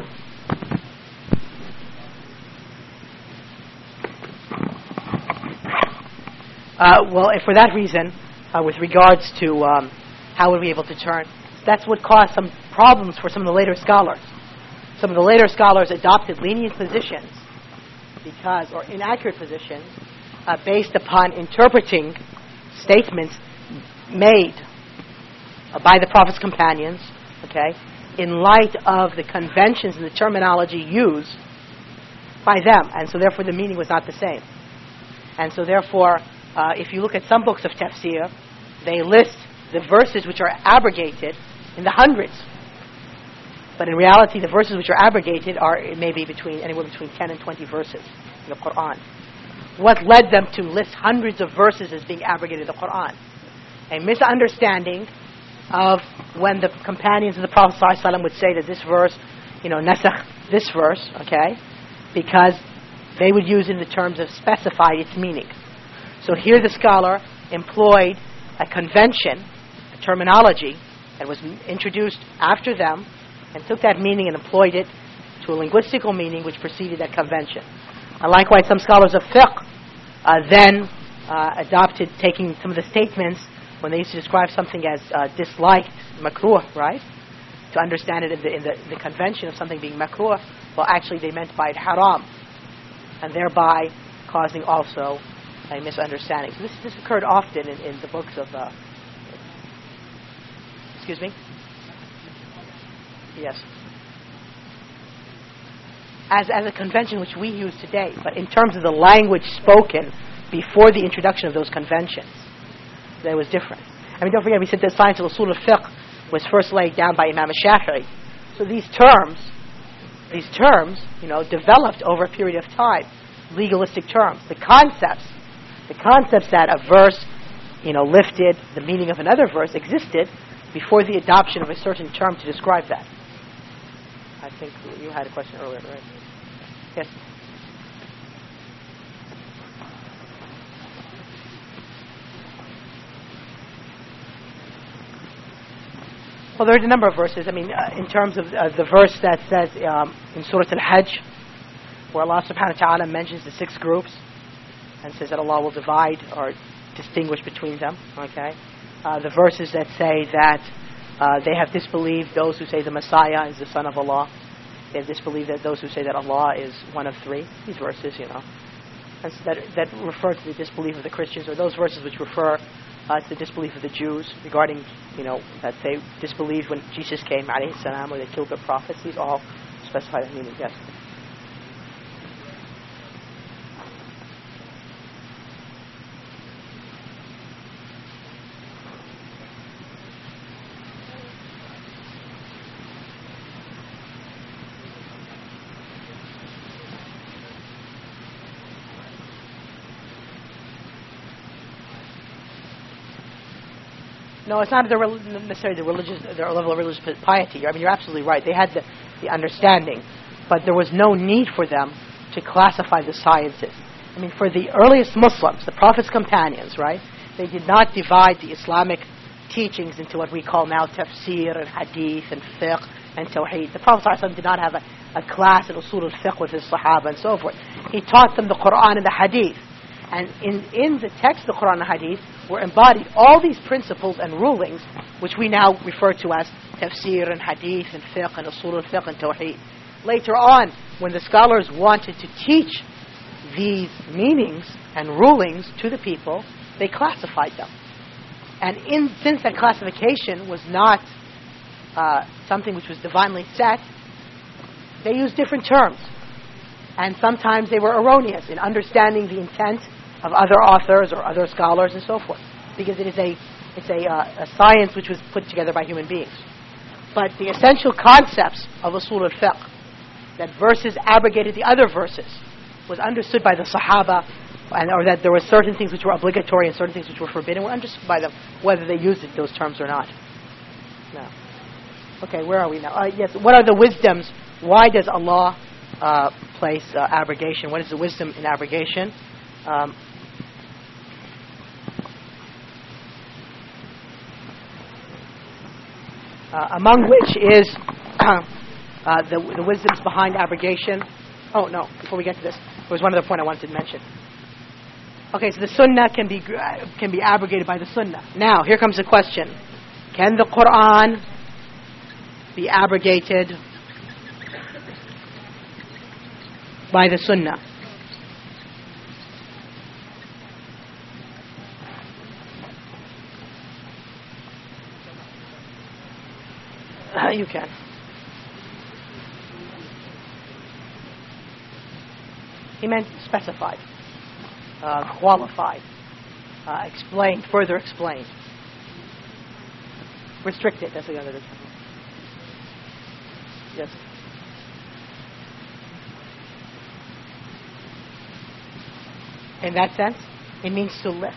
Uh, well, if for that reason, uh, with regards to um, how would we be able to turn, that's what caused some problems for some of the later scholars. Some of the later scholars adopted lenient positions because, or inaccurate positions, uh, based upon interpreting statements made uh, by the Prophet's companions, okay, in light of the conventions and the terminology used by them, and so therefore the meaning was not the same. And so therefore, uh, if you look at some books of tafsir, they list the verses which are abrogated in the hundreds. But in reality, the verses which are abrogated are maybe between anywhere between ten and twenty verses in the Quran. What led them to list hundreds of verses as being abrogated in the Quran? A misunderstanding of when the companions of the Prophet ﷺ would say that this verse, you know, nasakh this verse, okay, because they would use it in the terms of specify its meaning. So here the scholar employed a convention, a terminology that was introduced after them, and took that meaning and employed it to a linguistical meaning which preceded that convention. And likewise, some scholars of fiqh uh, then uh, adopted taking some of the statements when they used to describe something as uh, disliked, makruh, right? To understand it in the, in the, the convention of something being makruh, well, actually they meant by it haram, and thereby causing also a misunderstanding. So this, this occurred often in, in the books of... Uh, excuse me? Yes. As, as a convention which we use today, but in terms of the language spoken before the introduction of those conventions, that was different. I mean, don't forget, we said the science of usul al-fiqh was first laid down by Imam al-Shafi'i. So these terms, these terms, you know, developed over a period of time, legalistic terms. The concepts, the concepts that a verse, you know, lifted the meaning of another verse existed before the adoption of a certain term to describe that. I think you had a question earlier, right? Yes? Well, there's a number of verses. I mean, uh, in terms of uh, the verse that says um, in Surah Al-Hajj, where Allah subhanahu wa ta'ala mentions the six groups and says that Allah will divide or distinguish between them, okay? Uh, the verses that say that uh, they have disbelieved those who say the Messiah is the Son of Allah. They have disbelieved that those who say that Allah is one of three. These verses, you know, and so that, that refer to the disbelief of the Christians, or those verses which refer uh, to the disbelief of the Jews regarding, you know, that they disbelieved when Jesus came, alayhi salam, or they killed their prophets. These all specify that meaning, yes. No, it's not the, necessarily the religious, their level of religious piety. I mean, you're absolutely right. They had the, the understanding, but there was no need for them to classify the sciences. I mean, for the earliest Muslims, the Prophet's companions, right, they did not divide the Islamic teachings into what we call now tafsir and hadith and fiqh and tawheed. The Prophet ﷺ did not have a, a class in usul al-fiqh with his sahaba and so forth. He taught them the Quran and the hadith. And in, in the text of the Quran and Hadith were embodied all these principles and rulings which we now refer to as tafsir and hadith and fiqh and usul al-fiqh and tawheed. Later on, when the scholars wanted to teach these meanings and rulings to the people, they classified them. And in, since that classification was not uh, something which was divinely set, they used different terms. And sometimes they were erroneous in understanding the intent of other authors or other scholars and so forth, because it is a it's a, uh, a science which was put together by human beings. But the essential concepts of usul al-fiqh, that verses abrogated the other verses, was understood by the Sahaba and or that there were certain things which were obligatory and certain things which were forbidden. We're understood by them, whether they used it, those terms or not. No. Okay, where are we now? Uh, yes, what are the wisdoms? Why does Allah uh, place uh, abrogation? What is the wisdom in abrogation? Um, uh, among which is uh, the, the wisdoms behind abrogation. Oh, no, before we get to this, there was one other point I wanted to mention. Okay, so the sunnah can be can be abrogated by the sunnah. Now, here comes the question. Can the Quran be abrogated by the sunnah? Uh, you can. He meant specified, uh, qualified, uh, explained, further explained. Restricted, that's the other term. Yes. In that sense, it means to lift.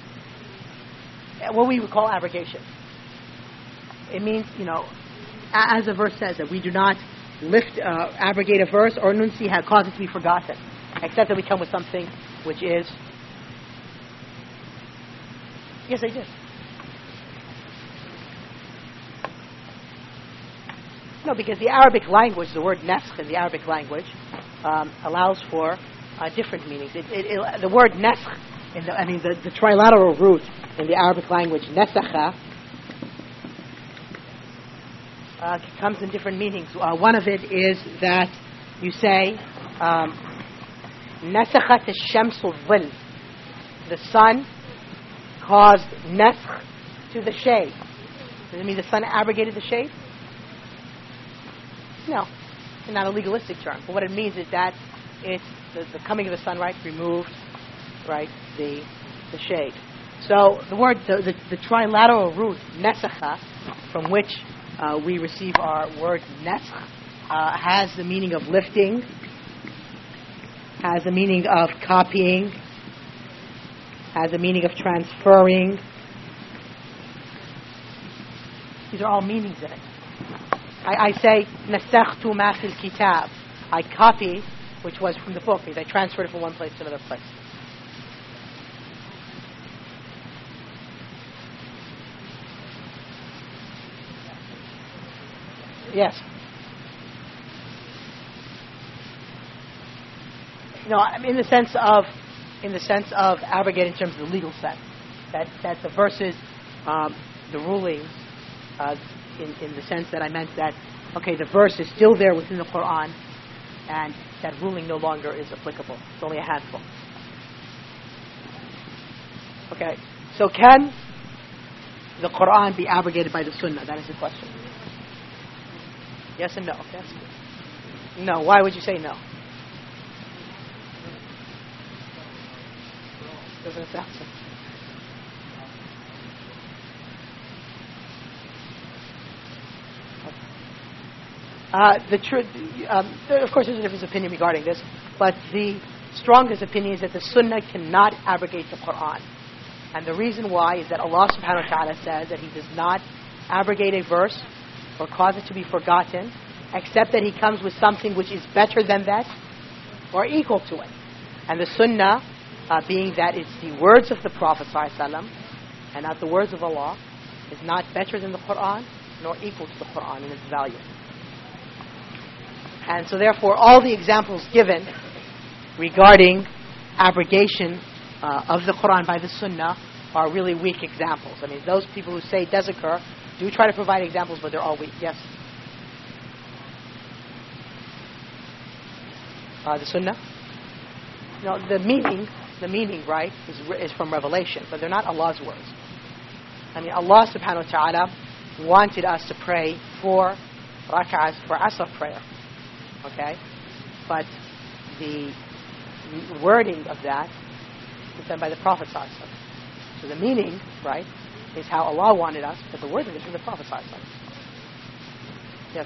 What we would call abrogation. It means, you know, as the verse says, that we do not lift, uh, abrogate a verse or nunsiha, cause it to be forgotten, except that we come with something which is. Yes, I did. No, because the Arabic language, the word nasakh in the Arabic language, um, allows for uh, different meanings. It, it, it, the word nasakh, in the, I mean, the, the trilateral root in the Arabic language, nasakha, uh, comes in different meanings. Uh, one of it is that you say, nasakhat ash-shams al-dhill. The sun caused nasakh to the shade. Does it mean the sun abrogated the shade? No, it's not a legalistic term. But what it means is that it's the, the coming of the sun, right, removed, right, the the shade. So the word, the, the, the trilateral root, nesakha, from which uh, we receive our word nesakh, uh, has the meaning of lifting, has the meaning of copying, has the meaning of transferring. These are all meanings in it. I, I say, nasakhtu ma fil kitab. I copy, which was from the book, because I transferred it from one place to another place. Yes. No, I mean in the sense of, in the sense of abrogate in terms of the legal sense, that that the verses, um, the rulings. Uh, In, in the sense that I meant that, okay, the verse is still there within the Quran, and that ruling no longer is applicable. It's only a handful. Okay, so can the Quran be abrogated by the Sunnah? That is the question. Yes and no. Yes. No. Why would you say no? Doesn't sound so. Uh, the truth, um, of course, there's a difference of opinion regarding this, but the strongest opinion is that the Sunnah cannot abrogate the Quran, and the reason why is that Allah Subhanahu wa Taala says that He does not abrogate a verse or cause it to be forgotten, except that He comes with something which is better than that or equal to it. And the Sunnah, uh, being that it's the words of the Prophet ﷺ and not the words of Allah, is not better than the Quran nor equal to the Quran in its value. And so therefore all the examples given regarding abrogation uh, of the Quran by the Sunnah are really weak examples. I mean, those people who say it does occur do try to provide examples, but they're all weak. Yes? Uh, the Sunnah? No, the meaning, the meaning, right, is, is from Revelation, but they're not Allah's words. I mean, Allah subhanahu wa ta'ala wanted us to pray four rak'ahs for Asr prayer. Okay? But the wording of that is done by the Prophet ﷺ. So the meaning, right, is how Allah wanted us, but the wording is from the Prophet ﷺ. Yes?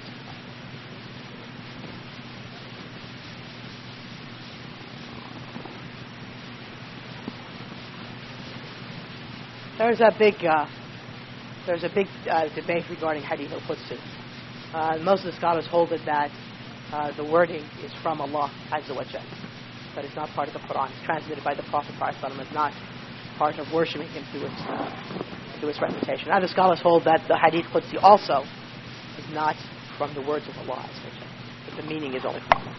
There's a big, uh, there's a big uh, debate regarding Hadith al-Qudsi. Uh, most of the scholars hold it that uh, the wording is from Allah Azza wa Jal, but it's not part of the Quran. It's transmitted by the Prophet ﷺ. It's not part of worshipping him through its, uh, through its recitation. Other scholars hold that the Hadith Qudsi also is not from the words of Allah Azza wa Jal, but the meaning is only from Allah.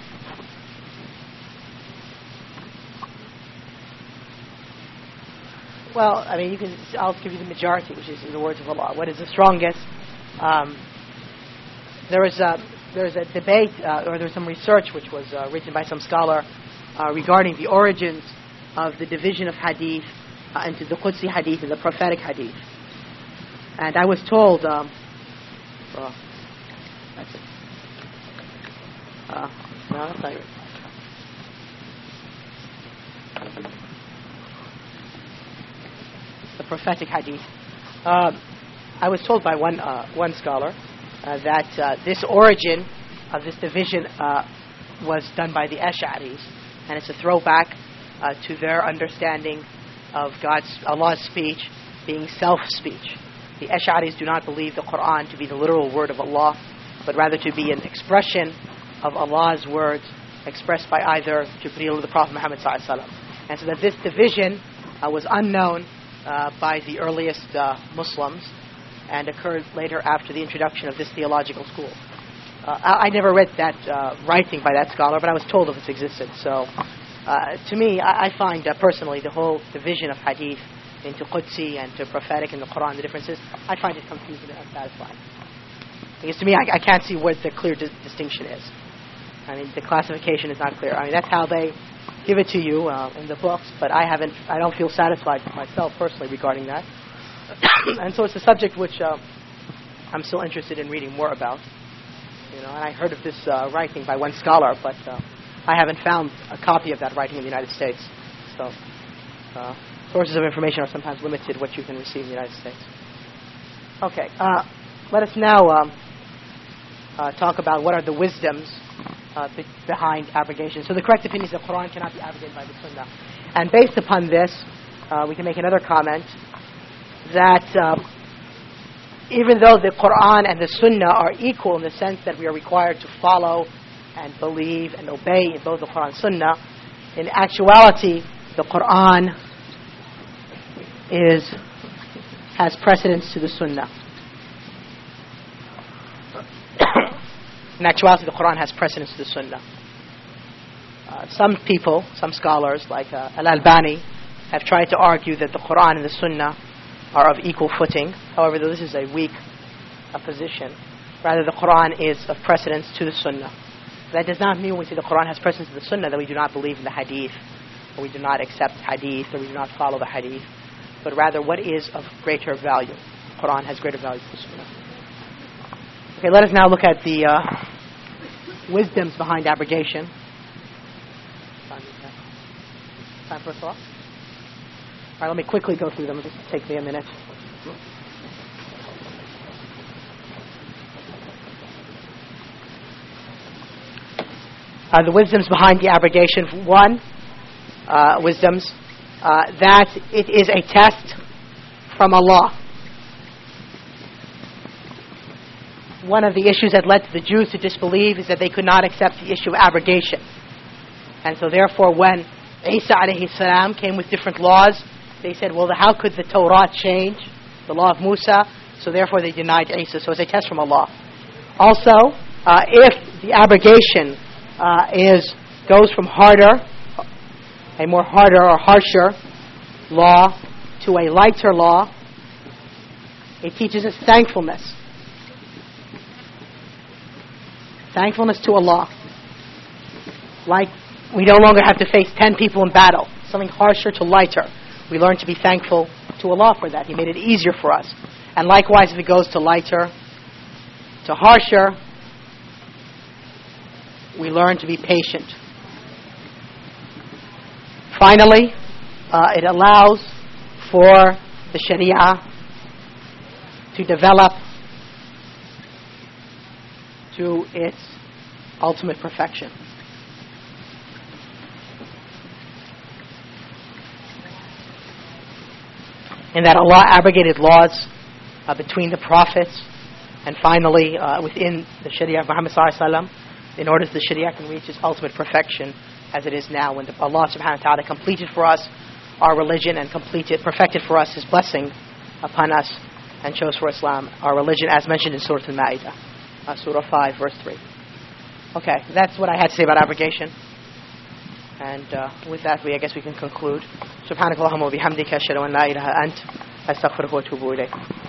Well, I mean, you can. I'll give you the majority, which is the words of Allah. What is the strongest? Um, there was a there was a debate, uh, or there was some research which was uh, written by some scholar uh, regarding the origins of the division of hadith uh, into the Qudsi hadith and the prophetic hadith. And I was told, um, oh, that's it. Uh, no, that's not it. The prophetic hadith. Uh, I was told by one uh, one scholar uh, that uh, this origin of this division uh, was done by the Ash'aris, and it's a throwback uh, to their understanding of God's Allah's speech being self-speech. The Ash'aris do not believe the Quran to be the literal word of Allah, but rather to be an expression of Allah's words expressed by either Jibreel or the Prophet Muhammad sallallahu alaihi wasallam. And so that this division uh, was unknown Uh, by the earliest uh, Muslims and occurred later after the introduction of this theological school. Uh, I, I never read that uh, writing by that scholar, but I was told of its existence. So, uh, to me, I, I find uh, personally the whole division of hadith into Qudsi and to prophetic in the Quran, the differences, I find it confusing and unsatisfying. Because to me, I, I can't see what the clear di- distinction is. I mean, the classification is not clear. I mean, that's how they give it to you uh, in the books, but I haven't. I don't feel satisfied myself personally regarding that. And so it's a subject which uh, I'm still interested in reading more about. You know, and I heard of this uh, writing by one scholar, but uh, I haven't found a copy of that writing in the United States. So uh, sources of information are sometimes limited what you can receive in the United States. Okay, uh, let us now um, uh, talk about what are the wisdoms Uh, be- behind abrogation. So the correct opinion is that the Quran cannot be abrogated by the Sunnah. And based upon this, uh, we can make another comment that um, even though the Quran and the Sunnah are equal in the sense that we are required to follow and believe and obey in both the Quran and Sunnah, in actuality, the Quran is has precedence to the Sunnah. In actuality, the Quran has precedence to the Sunnah. Uh, some people, some scholars, like uh, Al-Albani, have tried to argue that the Quran and the Sunnah are of equal footing. However, this is a weak uh, position. Rather, the Quran is of precedence to the Sunnah. That does not mean when we say the Quran has precedence to the Sunnah that we do not believe in the Hadith, or we do not accept Hadith, or we do not follow the Hadith, but rather what is of greater value. The Quran has greater value to the Sunnah. Okay, let us now look at the uh, wisdoms behind abrogation. Time for a thought? All right, let me quickly go through them. It'll just take me a minute. Uh, the wisdoms behind the abrogation. One, uh, wisdoms, uh, that it is a test from Allah. One of the issues that led to the Jews to disbelieve is that they could not accept the issue of abrogation. And so therefore when Isa alayhi salam came with different laws, they said, well, how could the Torah change, the law of Musa? So therefore they denied Isa. So it's a test from Allah. Also, uh, if the abrogation uh, is goes from harder, a more harder or harsher law to a lighter law, it teaches us thankfulness. Thankfulness to Allah. Like we no longer have to face ten people in battle. Something harsher to lighter. We learn to be thankful to Allah for that. He made it easier for us. And likewise, if it goes to lighter, to harsher, we learn to be patient. Finally, uh, it allows for the Sharia to develop to its ultimate perfection. in that Allah abrogated laws uh, between the prophets, and finally uh, within the Sharia of Muhammad sallallahu alaihi wasallam, in order that the Sharia can reach its ultimate perfection as it is now, when the, Allah subhanahu wa ta'ala completed for us our religion and completed, perfected for us His blessing upon us and chose for Islam our religion, as mentioned in Surah Al-Ma'idah, uh, Surah five, verse three. Okay, that's what I had to say about abrogation. And uh, with that, we I guess we can conclude. Subhanakallahumma wa bihamdika ashhadu an la ilaha ant astaghfiruka wa atubu ilayk.